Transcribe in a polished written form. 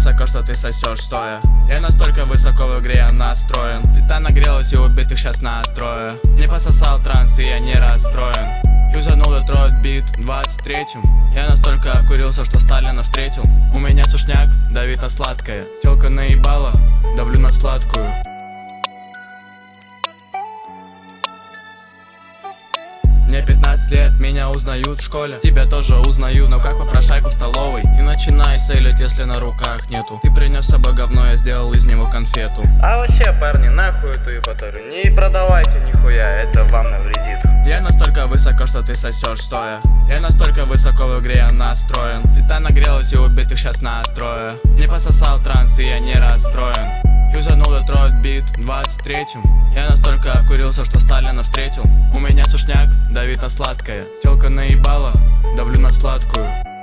высоко, что ты сосешь стоя. Я настолько высоко в игре, я настроен. Плита нагрелась и убитых сейчас настрою. Не пососал транс, и я не расстроен. Юзанул Детройт бит в 23-м. Я настолько обкурился, что Сталина встретил. У меня сушняк, давит на сладкое. Телка наебала, давлю на сладкую. Мне 15 лет, меня узнают в школе. Тебя тоже узнаю, но как попрошайку в столовой. Не начинай сейлить, если на руках нету. Ты принес с собой говно, я сделал из него конфету. А вообще, парни, нахуй эту ипоторию не продавайте нихуя, это вам навредит. Я настолько высоко, что ты сосешь стоя. Я настолько высоко в игре, я настроен. Плита нагрелась и убитых сейчас настрою. Не пососал транс, и я не расстроен. Юзанул Детройт бит в 23-м. Я настолько обкурился, что Сталина встретил. У меня сушняк, давит на сладкое. Телка наебала, давлю на сладкую.